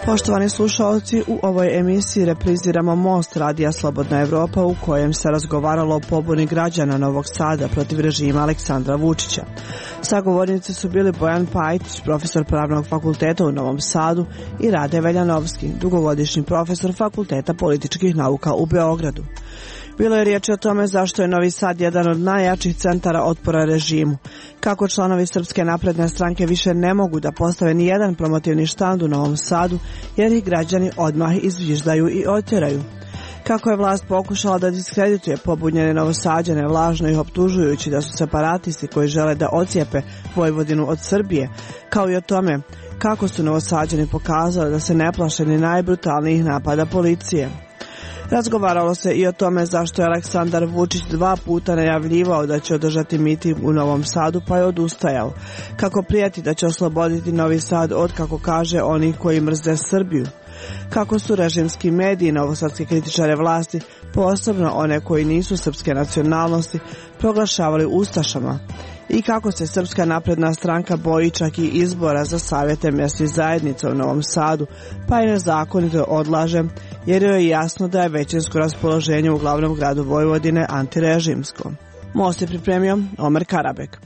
Poštovani slušalci, u ovoj emisiji repriziramo Most radija Slobodna Evropa u kojem se razgovaralo o pobuni građana Novog Sada protiv režima Aleksandra Vučića. Sagovornici su bili Bojan Pajtić, profesor Pravnog fakulteta u Novom Sadu, i Rade Veljanovski, dugogodišnji profesor Fakulteta političkih nauka u Beogradu. Bilo je riječi o tome zašto je Novi Sad jedan od najjačih centara otpora režimu, kako članovi Srpske napredne stranke više ne mogu da postave ni jedan promotivni štand u Novom Sadu, jer ih građani odmah izviždaju i otjeraju. Kako je vlast pokušala da diskredituje pobunjene Novosađane, lažno ih optužujući da su separatisti koji žele da ocijepe Vojvodinu od Srbije, kao i o tome kako su Novosađani pokazali da se ne plaše ni najbrutalnijih napada policije. Razgovaralo se i o tome zašto je Aleksandar Vučić 2 puta najavljivao da će održati miting u Novom Sadu, pa je odustajao. Kako prijeti da će osloboditi Novi Sad od, kako kaže, onih koji mrze Srbiju. Kako su režimski mediji novosadske kritičare vlasti, posebno one koji nisu srpske nacionalnosti, proglašavali ustašama. I kako se Srpska napredna stranka boji čak i izbora za savjete mjesnih zajednica u Novom Sadu, pa je nezakonito odlaže, jer joj je jasno da je većinsko raspoloženje u glavnom gradu Vojvodine antirežimsko. Most je pripremio Omer Karabek.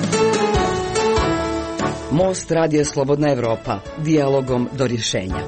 Most radija Slobodna Evropa, dijalogom do rješenja.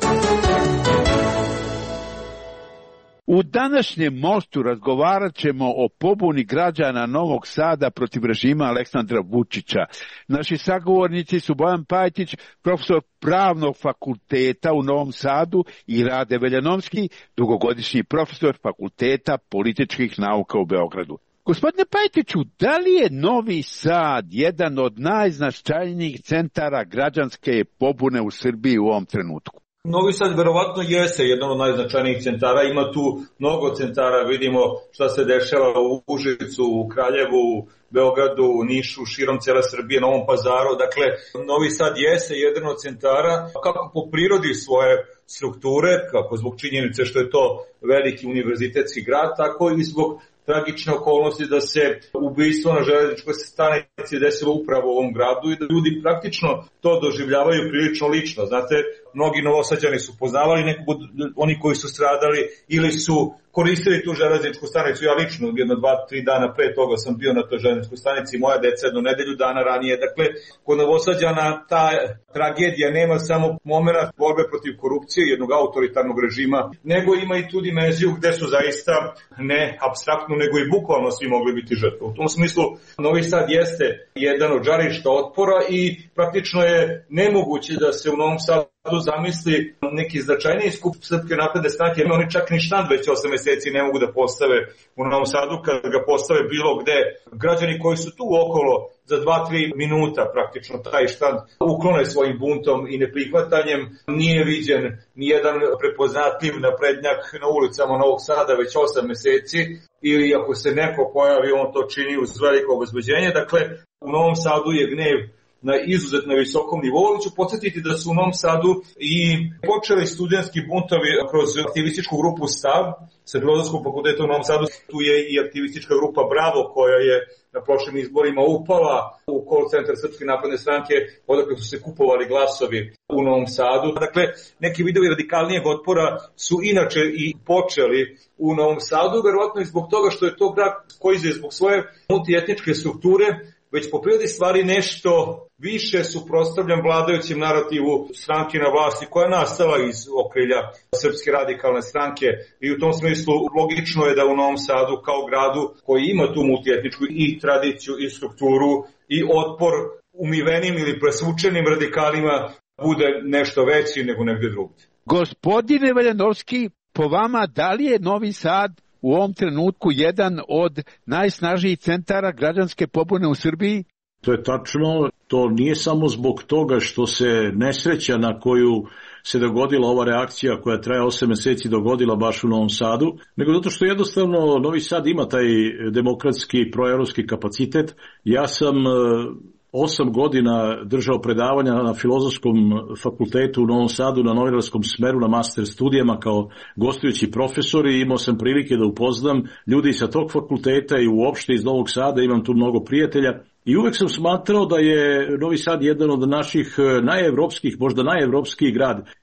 U današnjem Mostu razgovarat ćemo o pobuni građana Novog Sada protiv režima Aleksandra Vučića. Naši sagovornici su Bojan Pajtić, profesor Pravnog fakulteta u Novom Sadu, i Rade Veljanovski, dugogodišnji profesor Fakulteta političkih nauka u Beogradu. Gospodine Pajtiću, da li je Novi Sad jedan od najznačajnijih centara građanske pobune u Srbiji u ovom trenutku? Novi Sad verovatno jeste jedan od najznačajnijih centara, ima tu mnogo centara, vidimo šta se dešava u Užicu, u Kraljevu, u Beogradu, u Nišu, širom cijele Srbije, Novom Pazaru. Dakle, Novi Sad jeste jedan od centara, kako po prirodi svoje strukture, kako zbog činjenice što je to veliki univerzitetski grad, tako i zbog tragične okolnosti da se ubistvo na železničkoj stanici desilo upravo u ovom gradu i da ljudi praktično to doživljavaju prilično lično. Znate, mnogi Novosađani su poznavali nekog od oni koji su stradali ili su koristili tu železničku stanicu. Ja lično 1-2-3 dana pre toga sam bio na toj železničkoj stanici, moja deca jedno nedelju dana ranije. Dakle, kod Novosađana ta tragedija nema samo moment borbe protiv korupcije, jednog autoritarnog režima, nego ima i tu dimenziju gde su zaista ne apstraktno, nego i bukvalno svi mogli biti žrtve. U tom smislu Novi Sad jeste jedan od žarišta otpora i praktično je nemoguće da se u Novom Sadu zamisli neki značajniji skup Srpske napredne stranke. Oni čak ni štand već 8 mjeseci ne mogu da postave u Novom Sadu, kad ga postave bilo gde. Građani koji su tu okolo za 2-3 minuta praktično taj štand uklone svojim buntom i neprihvatanjem. Nije viđen nijedan prepoznatljiv naprednjak na ulicama Novog Sada već 8 mjeseci, ili ako se neko pojavi, on to čini uz veliko obezbeđenje. Dakle, u Novom Sadu je gnev na izuzetno visokom nivou. Ću podsjetiti da su u Novom Sadu i počeli studentski buntovi kroz aktivističku grupu Stav sa Filozofskog fakulteta u Novom Sadu. Tu je i aktivistička grupa Bravo, koja je na prošlim izborima upala u call centar Srpske napredne stranke, odakle su se kupovali glasovi u Novom Sadu. Dakle, neki vidovi radikalnijeg otpora su inače i počeli u Novom Sadu, verovatno i zbog toga što je to grad koji je zbog svoje multietničke strukture već po prirodi stvari nešto više suprotstavljan vladajućem narativu stranke na vlasti, koja je nastala iz okrilja Srpske radikalne stranke, i u tom smislu logično je da u Novom Sadu kao gradu koji ima tu multietničku i tradiciju i strukturu i otpor umivenim ili presvučenim radikalima bude nešto veći nego negdje drugdje. Gospodine Veljanovski, po vama, da li je Novi Sad u ovom trenutku jedan od najsnažnijih centara građanske pobune u Srbiji? To je tačno, to nije samo zbog toga što se nesreća na koju se dogodila ova reakcija koja traje 8 mjeseci dogodila baš u Novom Sadu, nego zato što jednostavno Novi Sad ima taj demokratski proevropski kapacitet. Ja sam 8 godina držao predavanja na Filozofskom fakultetu u Novom Sadu na novinarskom smeru na master studijama kao gostujući profesor i imao sam prilike da upoznam ljudi sa tog fakulteta i uopšte iz Novog Sada, imam tu mnogo prijatelja. I uvek sam smatrao da je Novi Sad jedan od naših najevropskih, možda najevropskiji grad.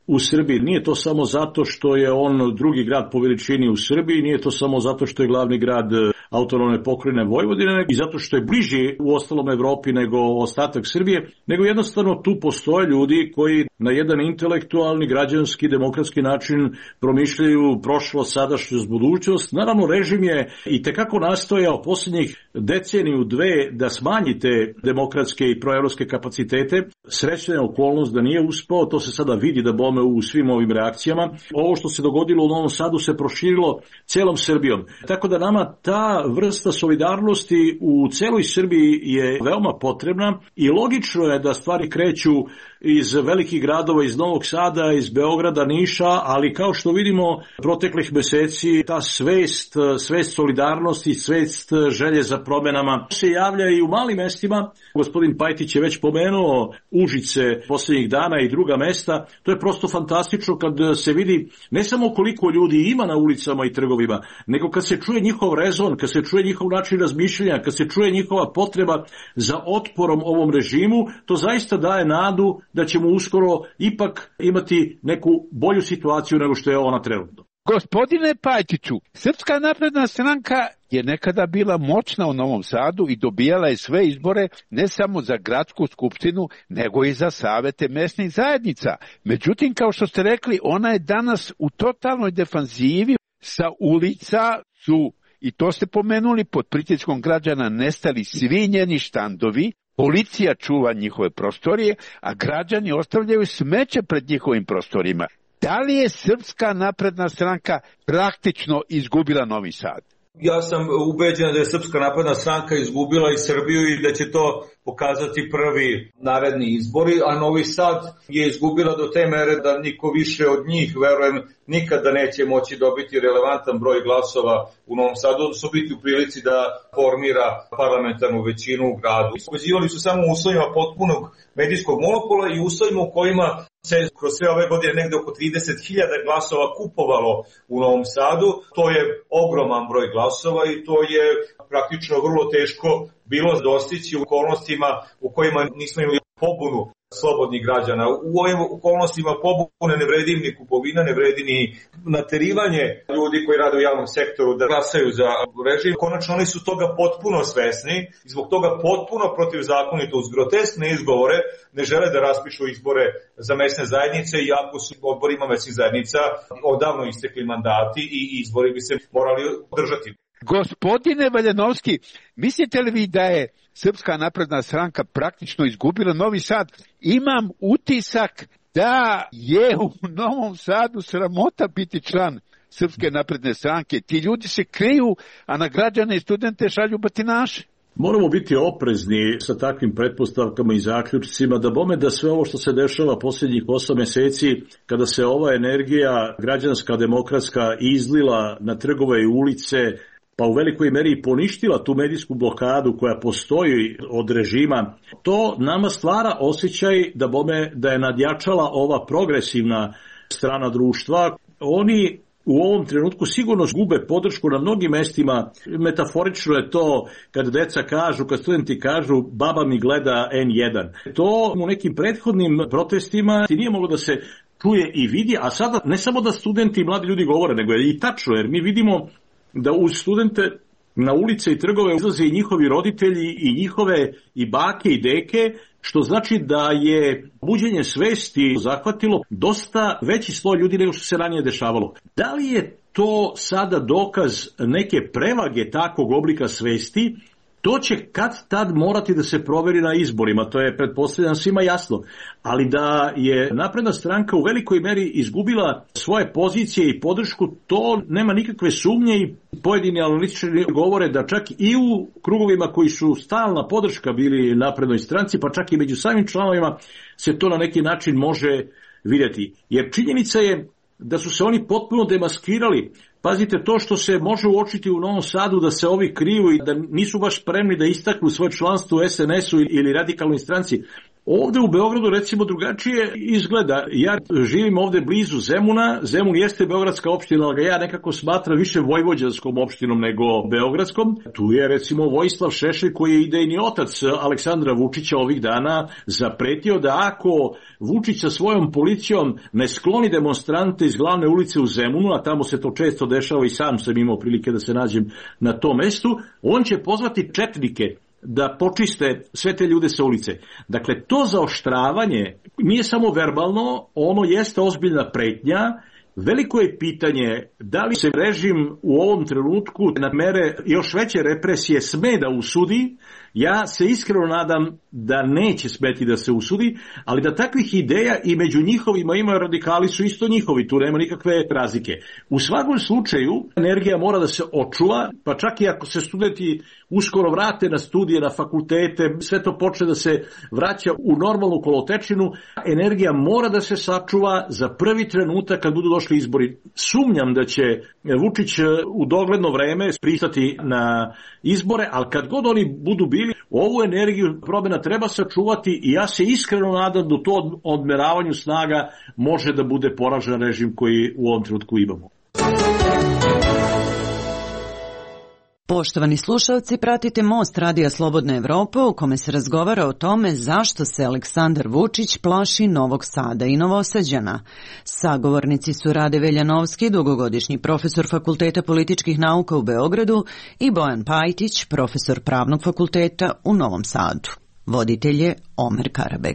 u Srbiji. Nije to samo zato što je on drugi grad po veličini u Srbiji, nije to samo zato što je glavni grad autonomne pokrajine Vojvodine i zato što je bliži u ostalom Evropi nego ostatak Srbije, nego jednostavno tu postoje ljudi koji na jedan intelektualni, građanski, demokratski način promišljaju prošlost, sadašnjost, budućnost. Naravno, režim je i tekako nastojao posljednjih deceniju, dve da smanji te demokratske i proevropske kapacitete. Srećna je okolnost da nije uspeo, to se sada vidi da bome u svim ovim reakcijama. Ovo što se dogodilo u Novom Sadu se proširilo celom Srbijom. Tako da nama ta vrsta solidarnosti u celoj Srbiji je veoma potrebna i logično je da stvari kreću iz velikih gradova, iz Novog Sada, iz Beograda, Niša, ali kao što vidimo proteklih meseci ta svest solidarnosti, svest želje za promenama se javlja i u malim mestima. Gospodin Pajtić je već pomenuo Užice posljednjih dana i druga mesta. To je prosto fantastično kad se vidi ne samo koliko ljudi ima na ulicama i trgovima, nego kad se čuje njihov rezon, kad se čuje njihov način razmišljanja, kad se čuje njihova potreba za otporom ovom režimu, to zaista daje nadu da ćemo uskoro ipak imati neku bolju situaciju nego što je ona trenutno. Gospodine Pajtiću, Srpska napredna stranka je nekada bila moćna u Novom Sadu i dobijala je sve izbore ne samo za gradsku skupštinu, nego i za savete mesnih zajednica. Međutim, kao što ste rekli, ona je danas u totalnoj defanzivi. Sa ulica su, i to ste pomenuli, pod pritiskom građana nestali svi njeni štandovi, policija čuva njihove prostorije, a građani ostavljaju smeće pred njihovim prostorima. Da li je Srpska napredna stranka praktično izgubila Novi Sad? Ja sam ubeđen da je Srpska napredna stranka izgubila i Srbiju i da će to pokazati prvi naredni izbori, a Novi Sad je izgubila do te mere da niko više od njih, verujem, nikada neće moći dobiti relevantan broj glasova u Novom Sadu, odnosno biti u prilici da formira parlamentarnu većinu u gradu. Ubezivali su samo u uslovima potpunog medijskog monopola i uslovima u kojima se kroz sve ove godine negde oko 30.000 glasova kupovalo u Novom Sadu. To je ogroman broj glasova i to je praktično vrlo teško bilo dostići u okolnostima u kojima nismo imali pobunu slobodnih građana. U ovim okolnostima pobune ne vredi ni kupovina, ne vredi ni naterivanje ljudi koji rade u javnom sektoru da glasaju za režim. Konačno oni su toga potpuno svesni i zbog toga potpuno protivzakonito uz groteskne izgovore ne žele da raspišu izbore za mesne zajednice, iako su odborima mesnih zajednica odavno istekli mandati i izbori bi se morali održati. Gospodine Valjanovski, mislite li vi da je Srpska napredna stranka praktično izgubila Novi Sad? Imam utisak da je u Novom Sadu sramota biti član Srpske napredne stranke. Ti ljudi se kriju, a na građane i studente šalju batinaše. Moramo biti oprezni sa takvim pretpostavkama i zaključcima da bome da sve ovo što se dešava posljednjih 8 meseci, kada se ova energija građanska, demokratska izlila na trgove i ulice, pa u velikoj meri poništila tu medijsku blokadu koja postoji od režima, to nama stvara osjećaj da bome da je nadjačala ova progresivna strana društva. Oni u ovom trenutku sigurno gube podršku na mnogim mestima. Metaforično je to kad deca kažu, kad studenti kažu baba mi gleda N1. To u nekim prethodnim protestima ti nije moglo da se čuje i vidi, a sada ne samo da studenti i mladi ljudi govore, nego je i tačno, jer mi vidimo da uz studente na ulice i trgove izlaze i njihovi roditelji i njihove i bake i deke, što znači da je buđenje svesti zahvatilo dosta veći sloj ljudi nego što se ranije dešavalo. Da li je to sada dokaz neke prevage takvog oblika svesti? To će kad tad morati da se proveri na izborima, to je pretpostavljam svima jasno. Ali da je napredna stranka u velikoj meri izgubila svoje pozicije i podršku, to nema nikakve sumnje i pojedini analitičari govore da čak i u krugovima koji su stalna podrška bili naprednoj stranci, pa čak i među samim članovima se to na neki način može vidjeti. Jer činjenica je da su se oni potpuno demaskirali. Pazite, to što se može uočiti u Novom Sadu da se ovi kriju i da nisu baš spremni da istaknu svoje članstvo u SNS-u ili radikalnoj stranci, Ovde u Beogradu recimo drugačije izgleda. Ja živim ovde blizu Zemuna. Zemun jeste beogradska opština, ali ga ja nekako smatram više vojvođanskom opštinom nego beogradskom. Tu je recimo Vojislav Šešelj, koji je idejni otac Aleksandra Vučića, ovih dana zapretio da ako Vučić sa svojom policijom ne skloni demonstrante iz glavne ulice u Zemunu, a tamo se to često dešava i sam sam imao prilike da se nađem na tom mestu, on će pozvati četnike da počiste sve te ljude sa ulice. Dakle, to zaoštravanje nije samo verbalno, ono jeste ozbiljna pretnja. Veliko je pitanje da li se režim u ovom trenutku na mere još veće represije sme da usudi. Ja se iskreno nadam da neće smeti da se usudi, ali da takvih ideja i među njihovima ima radikali su isto njihovi, tu nema nikakve razlike. U svakom slučaju energija mora da se očuva, pa čak i ako se studenti uskoro vrate na studije, na fakultete, sve to počne da se vraća u normalnu kolotečinu, energija mora da se sačuva za prvi trenutak kad budu došli izbori. Sumnjam da će Vučić u dogledno vreme pristati na izbore, ali kad god oni budu bili, ovu energiju promena treba sačuvati i ja se iskreno nadam da to odmeravanju snaga može da bude poražen režim koji u ovom trenutku imamo. Poštovani slušalci, pratite Most Radija Slobodna Evropa u kome se razgovara o tome zašto se Aleksandar Vučić plaši Novog Sada i Novosađana. Sagovornici su Rade Veljanovski, dugogodišnji profesor Fakulteta političkih nauka u Beogradu, i Bojan Pajtić, profesor Pravnog fakulteta u Novom Sadu. Voditelj je Omer Karabeg.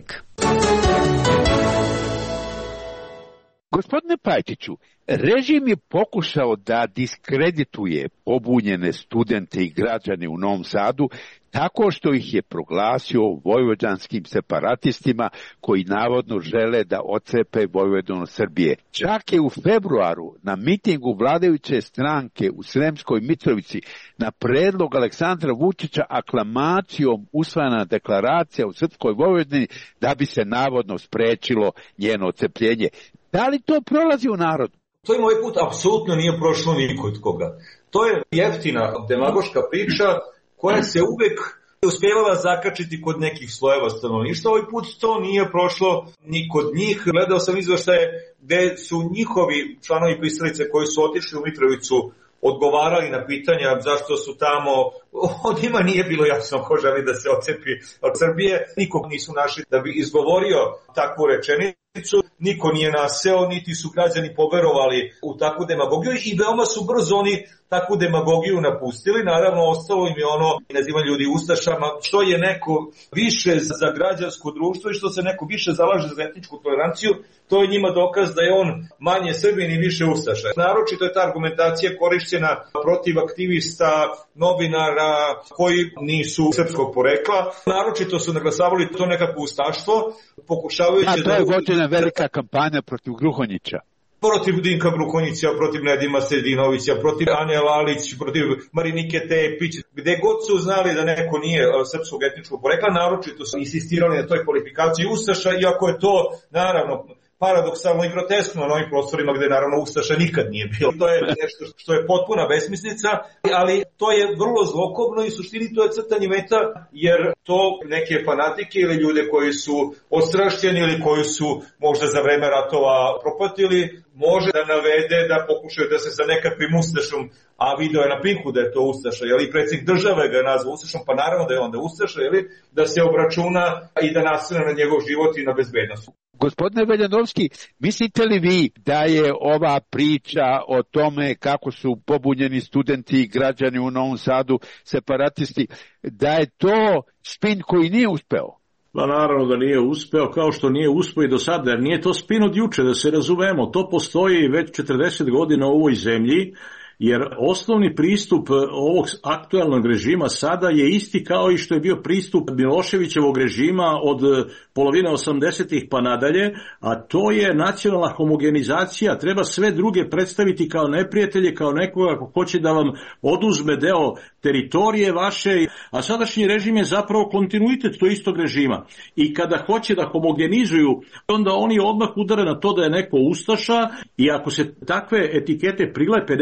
Gospodine Pajtiću, režim je pokušao da diskredituje pobunjene studente i građane u Novom Sadu tako što ih je proglasio vojvođanskim separatistima koji navodno žele da otcepe Vojvodinu od Srbije. Čak je u februaru na mitingu vladajuće stranke u Sremskoj Mitrovici na predlog Aleksandra Vučića aklamacijom usvojena deklaracija u Srpskoj Vojvodini da bi se navodno sprečilo njeno otcepljenje. Da li to prolazi u narodu? To im ovaj put apsolutno nije prošlo niko od koga. To je jeftina demagoška priča koja se uvek uspjevala zakačiti kod nekih slojeva stanovništva. Ovaj put to nije prošlo ni kod njih. Gledao sam izveštaje gde su njihovi članovi pristalice koji su otišli u Mitrovicu odgovarali na pitanja zašto su tamo, od njima nije bilo jasno ko želi da se otcepi od Srbije. Nikog nisu našli da bi izgovorio takvu rečenicu, niko nije naseo, niti su građani poverovali u takvu demagogiju i veoma su brzo oni takvu demagogiju napustili. Naravno, ostalo im je ono nazivanje ljudi ustašama, što je neko više za građansko društvo i što se neko više zalaže za etničku toleranciju, to je njima dokaz da je on manje Srbin i više ustaša. Naročito je ta argumentacija korišćena protiv aktivista, novinara koji nisu srpskog porekla. Naročito su naglasavali to nekako ustaštvo, pokušavajući to je vođena velika kampanja protiv Gruhonjića. Protiv Dinka Gruhonjića, protiv Nedima Sredinovića, protiv Ane Lalić, protiv Marinike Tepić, gde god su znali da neko nije srpskog etničkog porekla, naročito su insistirali na toj kvalifikaciji ustaša, iako je to, naravno, paradoksalno i groteskno na ovim prostorima gde naravno ustaša nikad nije bilo. To je nešto što je potpuna besmislica, ali to je vrlo zlokobno i u suštini to je crtanje meta, jer to neke fanatike ili ljude koji su ostrašćeni ili koji su možda za vreme ratova propatili, može da navede da pokušaju da se sa nekakvim ustašom, a video je na Pinku da je to ustaša, jeli, predsjednik države ga je nazvao ustašom, pa naravno da je onda ustaša, jeli, da se obračuna i da nasrne na njegov život i na bezbednost. Gospodine Veljanovski, mislite li vi da je ova priča o tome kako su pobunjeni studenti i građani u Novom Sadu separatisti, da je to spin koji nije uspeo? Pa naravno da nije uspeo, kao što nije uspeo i do sada, jer nije to spin od juče, da se razumemo. To postoji već 40 godina u ovoj zemlji, jer osnovni pristup ovog aktualnog režima sada je isti kao i što je bio pristup Miloševićevog režima od polovine 80-ih pa nadalje, a to je nacionalna homogenizacija. Treba sve druge predstaviti kao neprijatelje, kao nekoga ko hoće da vam oduzme deo teritorije vaše, a sadašnji režim je zapravo kontinuitet tog istog režima. I kada hoće da homogenizuju, onda oni odmah udare na to da je neko ustaša i ako se takve etikete prilepe nekim ljudima,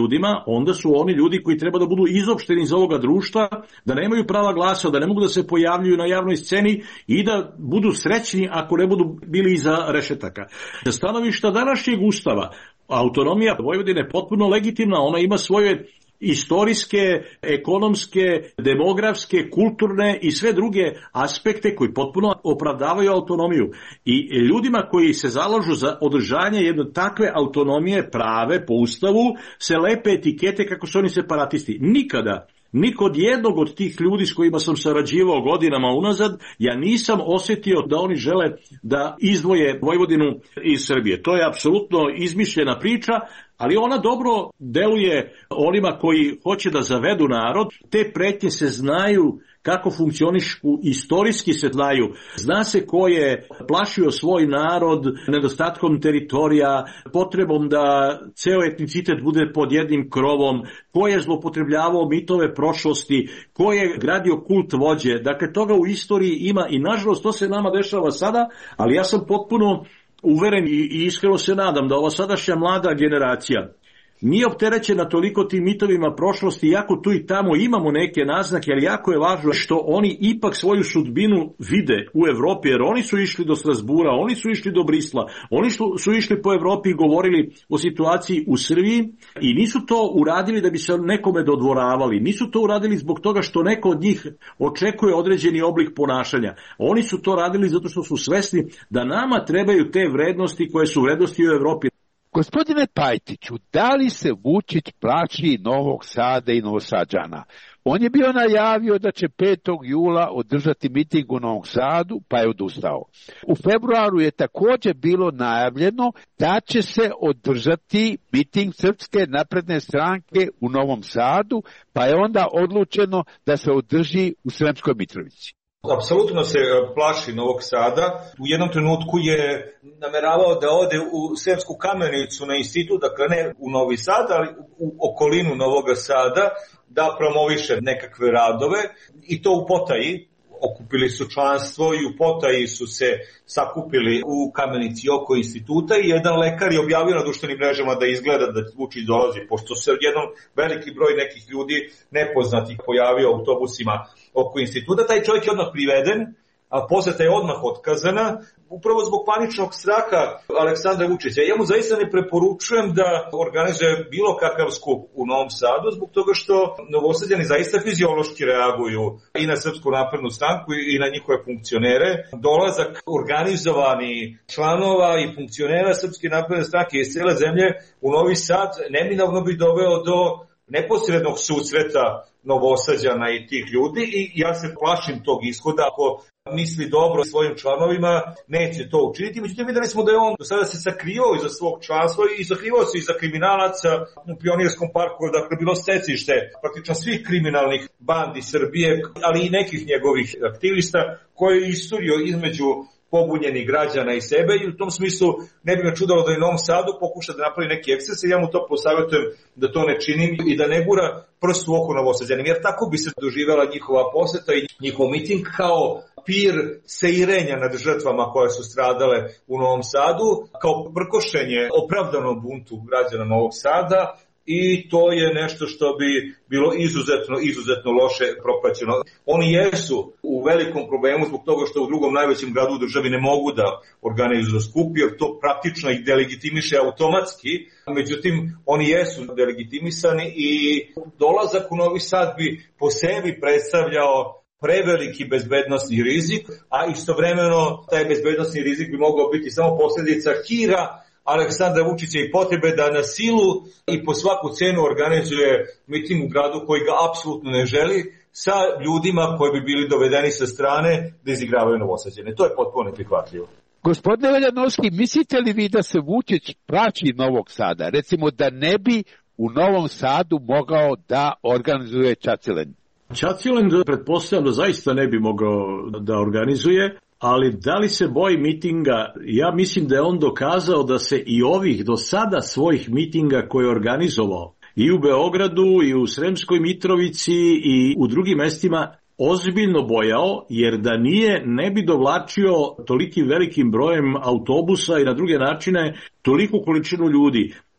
ljudima, onda su oni ljudi koji treba da budu izopšteni iz ovoga društva, da nemaju prava glasa, da ne mogu da se pojavljuju na javnoj sceni i da budu srećni ako ne budu bili iza rešetaka. Sa stanovišta današnjeg Ustava, autonomija Vojvodine je potpuno legitimna, ona ima svoje istorijske, ekonomske, demografske, kulturne i sve druge aspekte koji potpuno opravdavaju autonomiju. I ljudima koji se zalažu za održanje jedne takve autonomije prave po Ustavu se lepe etikete kako su oni separatisti. Nikada niko od jednog od tih ljudi s kojima sam sarađivao godinama unazad, ja nisam osjetio da oni žele da izdvoje Vojvodinu iz Srbije. To je apsolutno izmišljena priča, ali ona dobro deluje onima koji hoće da zavedu narod. Te pretnje se znaju kako funkcionišu, istorijski se znaju. Zna se ko je plašio svoj narod nedostatkom teritorija, potrebom da ceo etnicitet bude pod jednim krovom, ko je zloupotrebljavao mitove prošlosti, ko je gradio kult vođe. Dakle, toga u istoriji ima i nažalost to se nama dešava sada, ali ja sam potpuno uveren i iskreno se nadam da ova sadašnja mlada generacija nije opterećena toliko tim mitovima prošlosti, iako tu i tamo imamo neke naznake, ali jako je važno što oni ipak svoju sudbinu vide u Evropi, jer oni su išli do Strasbura, oni su išli do Brisla, oni su išli po Evropi i govorili o situaciji u Srbiji i nisu to uradili da bi se nekome dodvoravali, nisu to uradili zbog toga što neko od njih očekuje određeni oblik ponašanja. Oni su to radili zato što su svesni da nama trebaju te vrednosti koje su vrednosti u Evropi. Gospodine Pajtiću, da li se Vučić plaši Novog Sada i Novosađana? On je bio najavio da će 5. jula održati miting u Novom Sadu, pa je odustao. U februaru je također bilo najavljeno da će se održati miting Srpske napredne stranke u Novom Sadu, pa je onda odlučeno da se održi u Sremskoj Mitrovici. Apsolutno se plaši Novog Sada. U jednom trenutku je nameravao da ode u Sremsku Kamenicu na institut, dakle ne u Novi Sad, ali u okolinu Novog Sada, da promoviše nekakve radove i to u potaji. Okupili su članstvo i u potaji su se sakupili u Kamenici oko instituta i jedan lekar je objavio na društvenim mrežama da izgleda da Vučić dolazi, pošto se jedan veliki broj nekih ljudi nepoznatih pojavio u autobusima oko instituta. Taj čovjek je odmah priveden, a poseta je odmah otkazana, upravo zbog paničnog straha Aleksandra Vučića. Ja mu zaista ne preporučujem da organizuje bilo kakav skup u Novom Sadu, zbog toga što Novosađani zaista fiziološki reaguju i na Srpsku naprednu stranku i na njihove funkcionere. Dolazak organizovani članova i funkcionera Srpske napredne stranke iz cijele zemlje u Novi Sad neminovno bi doveo do neposrednog susreta Novosađana i tih ljudi i ja se plašim tog ishoda. Ako misli dobro svojim članovima, neće to učiniti. Međutim, videli smo da je on do sada se sakrivao iza svog članstva i sakrivao se iza kriminalaca u Pionirskom parku, dakle bilo stecište praktično svih kriminalnih bandi Srbije, ali i nekih njegovih aktivista koje je isturio između pobunjenih građana i sebe i u tom smislu ne bi me čudalo da i Novom Sadu pokuša da napravi neki eksces i ja mu to posavjetujem da to ne činim i da ne gura prst u oko Novosađanima, jer tako bi se doživjela njihova poseta i njihov miting kao pir seirenja nad žrtvama koje su stradale u Novom Sadu, kao prkošenje opravdanom buntu građana Novog Sada. I to je nešto što bi bilo izuzetno loše propraćeno. Oni jesu u velikom problemu zbog toga što u drugom najvećem gradu u državi ne mogu da organizuju skup, jer to praktično ih delegitimiše automatski. Međutim, oni jesu delegitimisani i dolazak u Novi Sad bi po sebi predstavljao preveliki bezbednosni rizik, a istovremeno taj bezbednosni rizik bi mogao biti samo posljedica hira Aleksandra Vučića i potrebe da na silu i po svaku cenu organizuje miting u gradu koji ga apsolutno ne želi, sa ljudima koji bi bili dovedeni sa strane da izigravaju Novosađane. To je potpuno neprihvatljivo. Gospodine Veljanovski, mislite li vi da se Vučić plaši Novog Sada? Recimo da ne bi u Novom Sadu mogao da organizuje Čacilen? Čacilen pretpostavljam da zaista ne bi mogao da organizuje, ali da li se boji mitinga? Ja mislim da je on dokazao da se i ovih do sada svojih mitinga koje je organizovao i u Beogradu i u Sremskoj Mitrovici i u drugim mestima ozbiljno bojao, jer da nije ne bi dovlačio tolikim velikim brojem autobusa i na druge načine toliku količinu ljudi.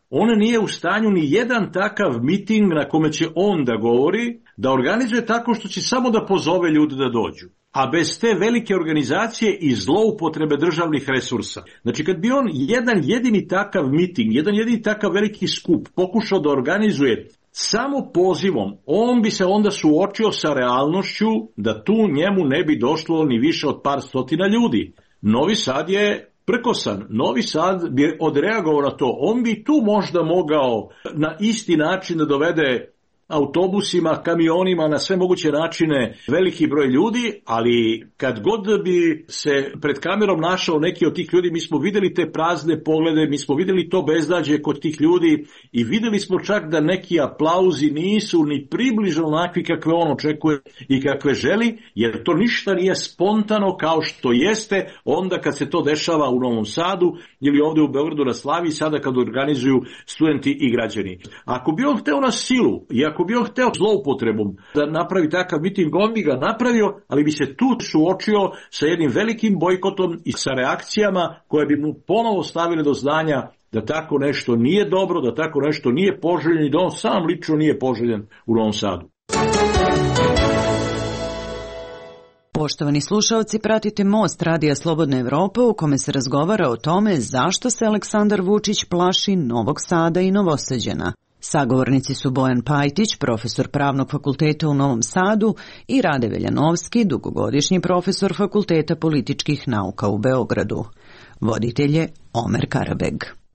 on nije u stanju ni jedan takav miting na kome će on da govori, da organizuje tako što će samo da pozove ljude da dođu. A bez te velike organizacije i zloupotrebe državnih resursa. Znači kad bi on jedan jedini takav miting, jedan jedini takav veliki skup pokušao da organizuje samo pozivom, on bi se onda suočio sa realnošću da tu njemu ne bi došlo ni više od par stotina ljudi. Novi Sad je prkosan. Novi Sad bi odreagovao na to. On bi tu možda mogao na isti način da dovede autobusima, kamionima, na sve moguće načine veliki broj ljudi, ali kad god bi se pred kamerom našao neki od tih ljudi, mi smo vidjeli te prazne poglede, mi smo vidjeli to beznađe kod tih ljudi i vidjeli smo čak da neki aplauzi nisu ni približno onakvi kakve on očekuje i kakve želi, jer to ništa nije spontano kao što jeste onda kad se to dešava u Novom Sadu ili ovdje u Beogradu na Slaviji, sada kad organizuju studenti i građani. Ako bi on hteo na silu i ako bi on hteo zloupotrebom da napravi takav miting, on bi ga napravio, ali bi se tu suočio sa jednim velikim bojkotom i sa reakcijama koje bi mu ponovo stavile do znanja da tako nešto nije dobro, da tako nešto nije poželjen i da on sam lično nije poželjen u Novom Sadu. Poštovani slušaoci, pratite Most Radija Slobodne Evrope u kome se razgovara o tome zašto se Aleksandar Vučić plaši Novog Sada i Novosađana. Sagovornici su Bojan Pajtić, profesor Pravnog fakulteta u Novom Sadu, i Rade Veljanovski, dugogodišnji profesor Fakulteta političkih nauka u Beogradu. Voditelj je Omer Karabeg.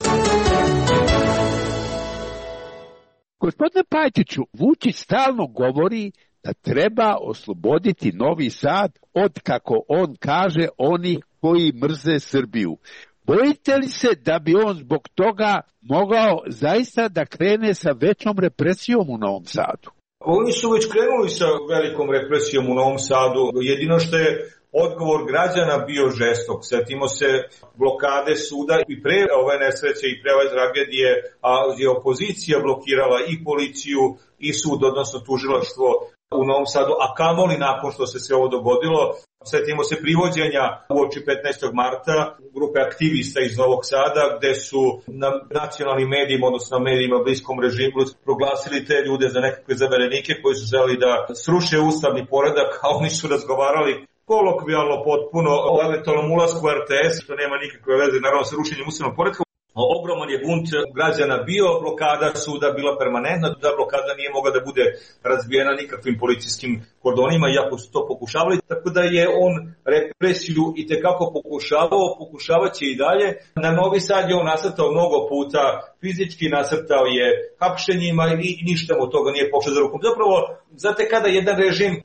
Gospodine Pajtiću, Vučić stalno govori da treba osloboditi Novi Sad od, kako on kaže, onih koji mrze Srbiju. Bojite li se da bi on zbog toga mogao zaista da krene sa većom represijom u Novom Sadu? Oni su već krenuli sa velikom represijom u Novom Sadu. Jedino što je odgovor građana bio žestok. Sjetimo se blokade suda i pre ove nesreće i pre ove tragedije, a je opozicija blokirala i policiju i sud, odnosno tužilaštvo u Novom Sadu, a kamoli nakon što se sve ovo dogodilo. Sjetimo se privođenja uoči 15. marta grupe aktivista iz Novog Sada, gde su na nacionalnim medijima, odnosno na medijima bliskom režimu, proglasili te ljude za nekakve zaverenike koji su želi da sruše ustavni poredak, a oni su razgovarali kolokvijalno potpuno o eventualnom ulasku u RTS, što nema nikakve veze naravno sa rušenjem ustavnog poretka. Ogroman je bunt građana bio, blokada suda bila permanentna, da blokada nije mogla da bude razbijena nikakvim policijskim kordonima, iako su to pokušavali, tako da je on represiju i tekako pokušavaće i dalje. Na Novi Sad je on nasrtao mnogo puta, fizički nasrtao je hapšenjima i ništa mu toga nije pošlo za rukom. Zapravo, znate, kada jedan režim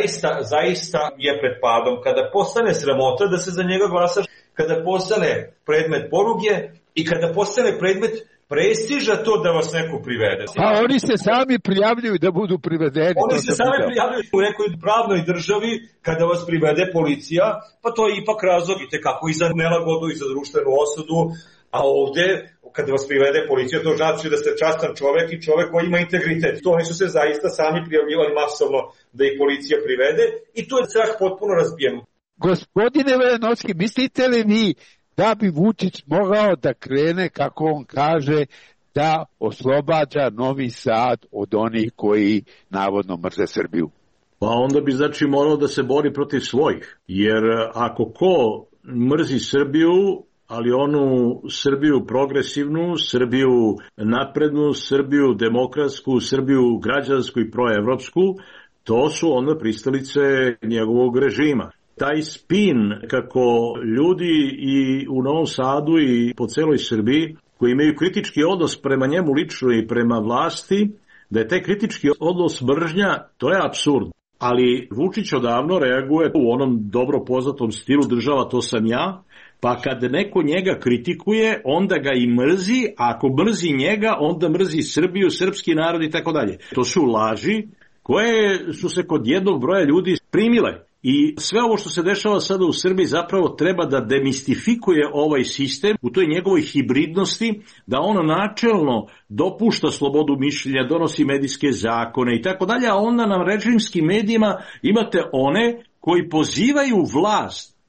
zaista je pred padom, kada postane sramota da se za njega glasaš, kada postane predmet poruge i kada postane predmet prestiža to da vas neko privede. Pa oni se sami prijavljuju da budu privedeni. Oni se sami prijavljuju u nekoj pravnoj državi kada vas privede policija, pa to je ipak razlog i tekako i za nelagodu i za društvenu osudu, a ovde kada vas privede policija to znači da ste častan čovek i čovek koji ima integritet. To oni su se zaista sami prijavljivali masovno da ih policija privede i tu je strah potpuno razbijen. Gospodine Veljanovski, mislite li vi da bi Vučić mogao da krene, kako on kaže, da oslobađa Novi Sad od onih koji navodno mrze Srbiju? Pa onda bi znači morao da se bori protiv svojih, jer ako ko mrzi Srbiju, ali onu Srbiju progresivnu, Srbiju naprednu, Srbiju demokratsku, Srbiju građansku i proevropsku, to su onda pristalice njegovog režima. Taj spin kako ljudi i u Novom Sadu i po celoj Srbiji koji imaju kritički odnos prema njemu lično i prema vlasti, da je taj kritički odnos mržnja, to je apsurd. Ali Vučić odavno reaguje u onom dobro poznatom stilu država to sam ja, pa kad neko njega kritikuje, onda ga i mrzi, a ako mrzi njega, onda mrzi Srbiju, srpski narod i tako dalje. To su laži koje su se kod jednog broja ljudi primile. I sve ovo što se dešava sada u Srbiji zapravo treba da demistifikuje ovaj sistem u toj njegovoj hibridnosti, da on načelno dopušta slobodu mišljenja, donosi medijske zakone i tako dalje, a onda na režimskim medijima imate one koji pozivaju vlast da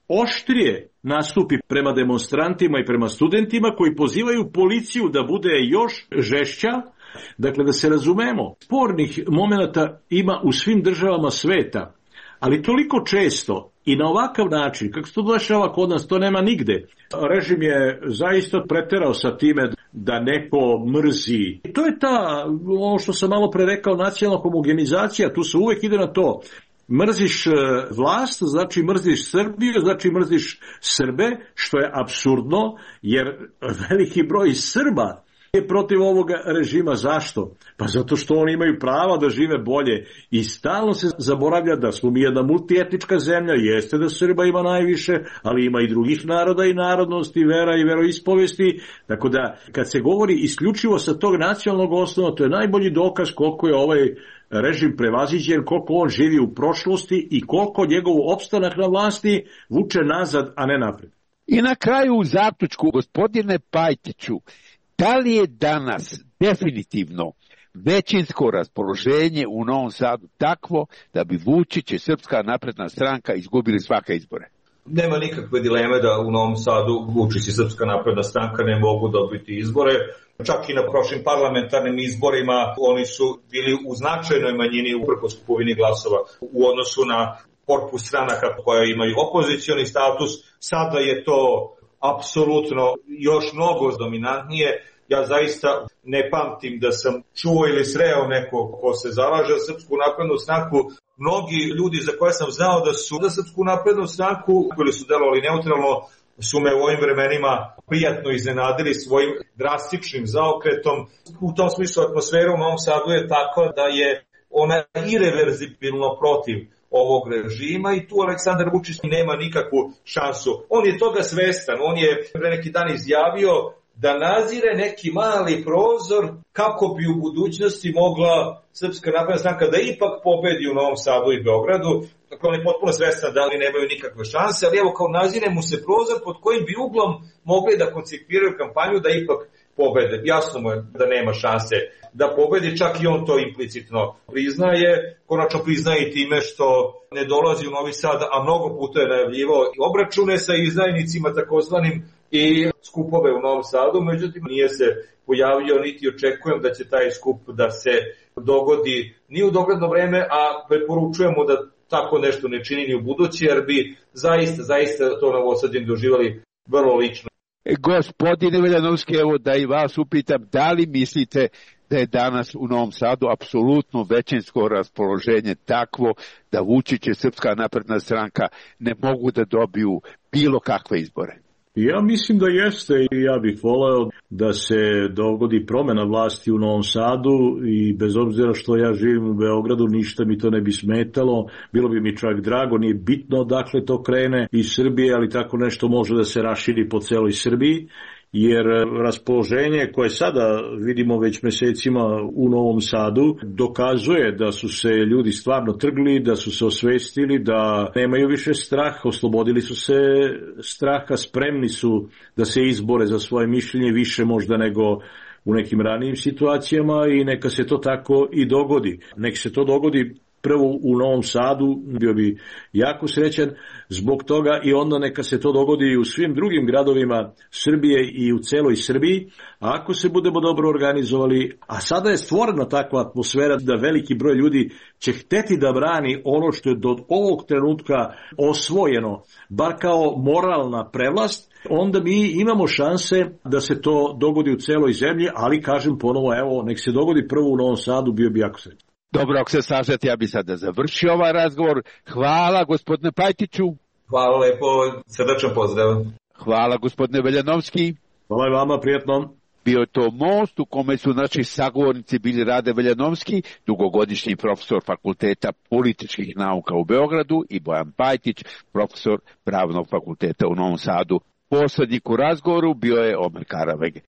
oštrije nastupi prema demonstrantima i prema studentima koji pozivaju policiju da bude još žešća. Dakle, da se razumemo, spornih momenata ima u svim državama sveta, ali toliko često i na ovakav način, kako se to dešava kod nas, to nema nigde. Režim je zaista preterao sa time da neko mrzi. I to je ono što sam malo pre rekao, nacionalna homogenizacija, tu se uvek ide na to. Mrziš vlast, znači mrziš Srbiju, znači mrziš Srbe, što je apsurdno, jer veliki broj Srba je protiv ovoga režima. Zašto? Pa zato što oni imaju prava da žive bolje i stalno se zaboravlja da smo mi jedna multietnička zemlja, jeste da Srba ima najviše, ali ima i drugih naroda i narodnosti, vera i veroispovesti, tako da kad se govori isključivo sa tog nacionalnog osnova, to je najbolji dokaz koliko je ovaj režim prevaziđen, koliko on živi u prošlosti i koliko njegov opstanak na vlasti vuče nazad, a ne napred. I na kraju u zaključku, gospodine Pajtiću, da li je danas definitivno većinsko raspoloženje u Novom Sadu takvo da bi Vučić i Srpska napredna stranka izgubili svake izbore? Nema nikakve dileme da u Novom Sadu Vučić i Srpska napredna stranka ne mogu dobiti izbore. Čak i na prošlim parlamentarnim izborima oni su bili u značajnoj manjini uprkos kupovini glasova u odnosu na korpus stranaka koje imaju opozicioni status. Sada je to apsolutno još mnogo dominantnije. Ja zaista ne pamtim da sam čuo ili sreo neko ko se zalaže za Srpsku naprednu stranku. Mnogi ljudi za koje sam znao da su za Srpsku naprednu stranku koji su delovali neutralno su me u ovim vremenima prijatno iznenadili svojim drastičnim zaokretom. U tom smislu atmosfera u Novom Sadu je takva da je ona irreverzibilno protiv ovog režima i tu Aleksandar Vučić nema nikakvu šansu. On je toga svestan, on je pre neki dan izjavio da nazire neki mali prozor kako bi u budućnosti mogla Srpska napredna stranka da ipak pobedi u Novom Sadu i Beogradu. Dakle, on je potpuno svestan da oni nemaju nikakve šanse, ali evo kao nazire mu se prozor pod kojim bi uglom mogli da koncipiraju kampanju da ipak pobede. Jasno mu je da nema šanse da pobedi, čak i on to implicitno priznaje. Konačno priznaje i time što ne dolazi u Novi Sad, a mnogo puta je najavljivao obračune sa izdajnicima takozvanim i skupove u Novom Sadu, međutim nije se pojavio, niti očekujem da će taj skup da se dogodi ni u dogledno vreme, a preporučujemo da tako nešto ne čini ni u budući, jer bi zaista to Novosađani doživali vrlo lično. Gospodine Veljanovski, evo da i vas upitam, da li mislite da je danas u Novom Sadu apsolutno većinsko raspoloženje takvo da Vučić i Srpska napredna stranka ne mogu da dobiju bilo kakve izbore? Ja mislim da jeste i ja bih voleo da se dogodi promena vlasti u Novom Sadu i bez obzira što ja živim u Beogradu, ništa mi to ne bi smetalo, bilo bi mi čak drago, nije bitno odakle to krene iz Srbije, ali tako nešto može da se raširi po celoj Srbiji. Jer raspoloženje koje sada vidimo već mesecima u Novom Sadu dokazuje da su se ljudi stvarno trgli, da su se osvestili, da nemaju više strah, oslobodili su se straha, spremni su da se izbore za svoje mišljenje više možda nego u nekim ranijim situacijama i neka se to tako i dogodi. Nek se to dogodi prvo u Novom Sadu, bio bi jako srećan zbog toga i onda neka se to dogodi i u svim drugim gradovima Srbije i u celoj Srbiji. A ako se budemo dobro organizovali, a sada je stvorena takva atmosfera da veliki broj ljudi će hteti da brani ono što je do ovog trenutka osvojeno, bar kao moralna prevlast, onda mi imamo šanse da se to dogodi u celoj zemlji, ali kažem ponovo, evo, nek se dogodi prvo u Novom Sadu, bio bi jako srećan. Dobro, ako se slažete, ja bih sada završio ovaj razgovor. Hvala, gospodine Pajtiću. Hvala lepo, srdačan pozdrav. Hvala, gospodine Veljanovski. Hvala i vama, prijatno. Bio je to Most u kome su naši sagovornici bili Rade Veljanovski, dugogodišnji profesor Fakulteta političkih nauka u Beogradu, i Bojan Pajtić, profesor Pravnog fakulteta u Novom Sadu. Poslednik u razgovoru bio je Omer Karavege.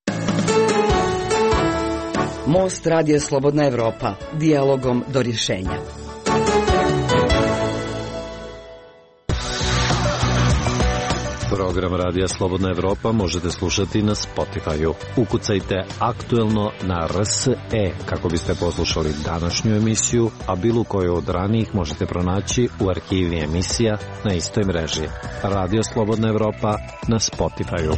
Most Radio Slobodna Evropa, dijalogom do rješenja. Program Radija Slobodna Evropa možete slušati na Spotify-u. Ukucajte Aktuelno na RSE kako biste poslušali današnju emisiju, a bilo koju od ranijih možete pronaći u arhivi emisija na istoj mreži. Radio Slobodna Evropa na Spotify-u.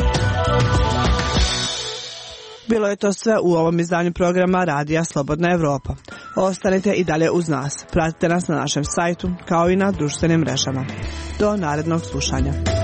Bilo je to sve u ovom izdanju programa Radija Slobodna Evropa. Ostanite i dalje uz nas. Pratite nas na našem sajtu kao i na društvenim mrežama. Do narednog slušanja.